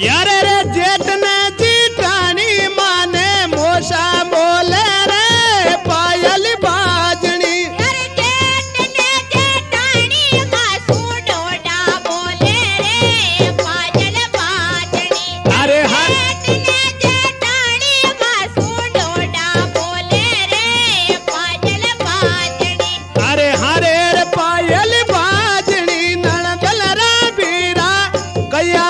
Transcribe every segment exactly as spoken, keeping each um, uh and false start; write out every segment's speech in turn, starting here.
यार रे जेठ ने जीठानी माने मोसा बोले रे पायल बाजनी। यार जेठ ने जेठानी मासू डोडा बोले रे पायल बाजनी। अरे हाँ जेठ ने जेठानी मासू डोडा बोले रे पायल बाजनी। अरे हरे रे पायल बाजनी नणदल रा बीरा कया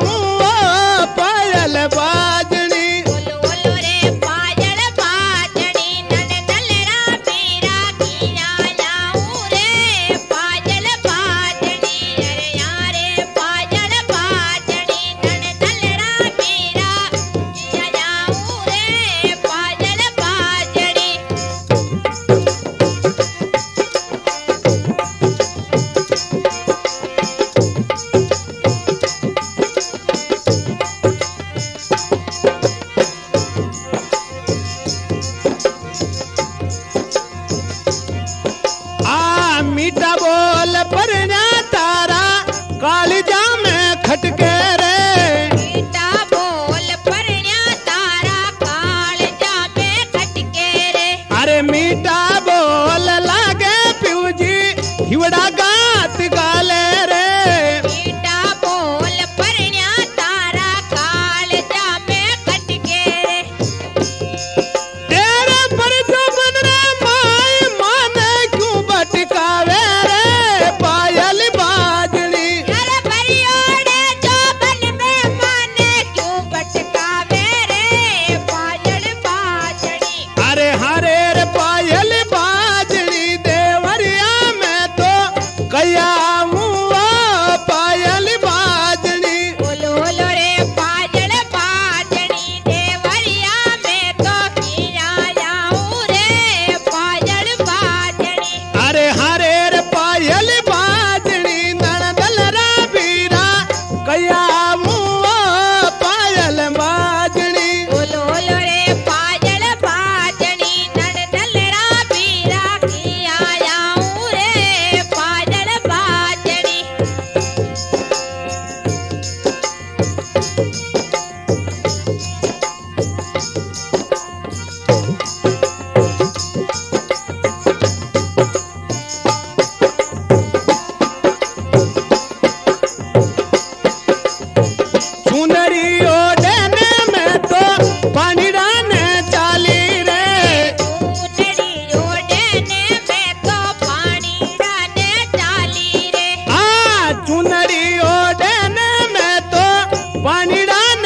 पायल बाजनी। बोलो बोलो रे पायल बाजनी नणदल रा बीरा किया लाऊं रे पायल बाजनी। अरे यारे पायल बाजनी नणदल रा बीरा किया लाऊं रे पायल बाजनी। आ मीठा बोल परन्या तारा कालिजा में खटके रे। मीठा बोल परन्या तारा कालजा में खटके रे। अरे मीठा बोल लागे प्यूजी हिवड़ा गात गाले रे। मीठा बोल परन्या तारा कालजा में खटके रे। तेरे पर जो मन रे माय माने क्यों भटकावे रे पायल बाजनी। अरे बरियोड़े जो बन में माने क्यों भटकावे रे पायल बाजनी। अरे हरे रे पायल बाजनी देवरिया में तो कया मुआ पायल बाजनी। बोलो बोलो रे पायल बाजनी देवरिया में तो किया लाऊं रे पायल बाजनी। अरे हरे रे पायल बाजनी नणदल रा बीरा कया मुआ पायल बाजनी। बोलो बोलो रे पायल बाजनी नणदल रा बीरा किया लाऊं रे पायल बाजनी। चुनरी ओढ़ने में तो पानी डाने चाली रे। चुनरी ओढ़ने में तो पानी डाले चाली रे। आ चुनरी ओढ़ने में तो पानी डाने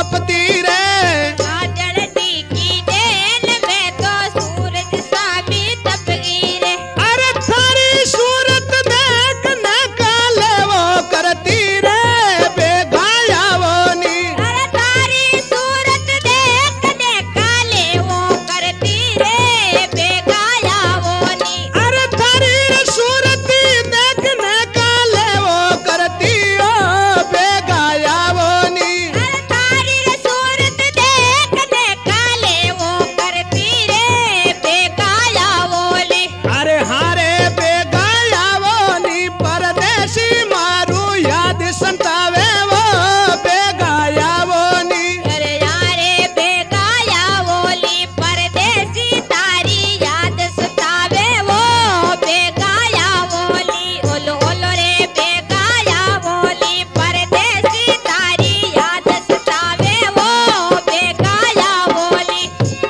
तपती रे। जड़ती की देन में तो सूरज सा भी तप गई रे। अरे थारी सूरत देखने का ले वो करती रे बेगाया वो नी। अरे तारी सूरत देखने का ले वो करती रे बेगाया वो नी। अरे थारी सूरत देखने का ले वो करती ओ बेगाया वो नी। अरे तारी सूरत देखने का ले वो करती रे बेगाया वो नी। अरे हारे बेगाया वो नी परदेसी मारू याद संतावे वो बेगाया वो नी। अरे यारे बेगाया वोली परदेसी तारी याद सतावे वो बेगाया वोली। ओलो ओलो रे बेगाया वोली परदेसी तारी याद सतावे वो बेगाया वोली।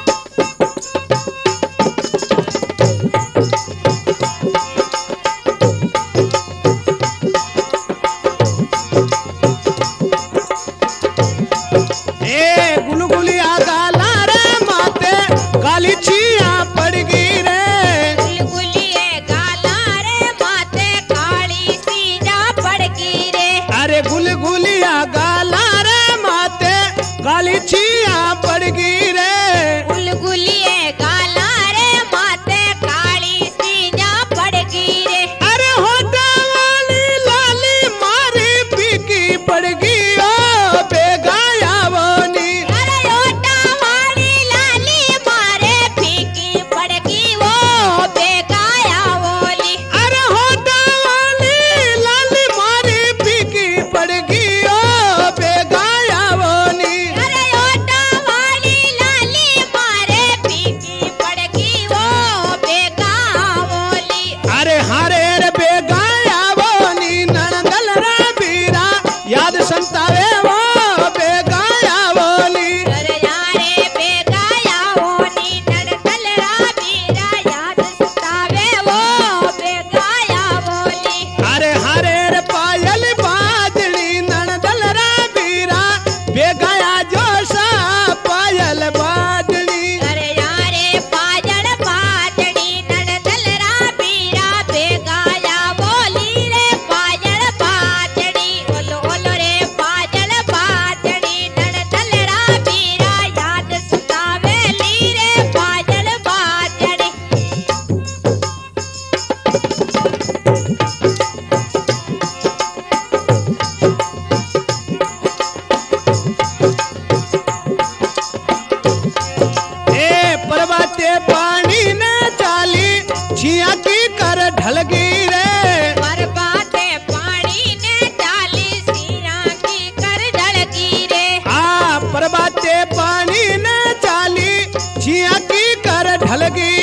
ए गुलगुलिया गाला रे माते काली छिया पड़ गई रे। गुलगुलिए गाला रे माथे काली सीजा पड़गी रे। अरे गुलगुलिया गाला रे माते काली छिया पड़ गई रे। गुलगुलिए गाला रे माथे काली सीजा पड़गी रे। अरे होटा वाली लाली मारी पीकी पड़ गई ओ बेगाया वो नी। अरे ओटा वाली लाली मारे फीकी पड़गी वो बेगाया वोली। अरे होटा वाली लाली मारी पीकी पड़ गई ओ बेगाया वो नी। अरे ओटा वाली लाली मारे फीकी पड़गी वो बेगा वोली। अरे हारे रे बेगाया वो नी नणदल रा बीरा याद संतावे वो बेगाया वो नी। अरे यारे बेगाया वोली नड़कल रा बीरा याद सतावे वो बेगाया वोली। अरे हारे रे पायल बाजनी नणदल रा बीरा बेगाया जोशा पायल बाजनी। अरे यारे पाजड़ पाजड़ी नड़दल रा बीरा बेगाया बोली रे पाजड़ पाजड़ी। ओलो ओलो रे पाजड़ पाजड़ी नड़दल रा बीरा याद सतावे ली रे पाजड़ पाजड़ी। ए परबाते पानी न चाली छिया की कर ढल गई रे। बरबाते पानी ने डाली सिया की कर ढलगी रे। आ परबाते पानी न चाली छिया की कर ढल गई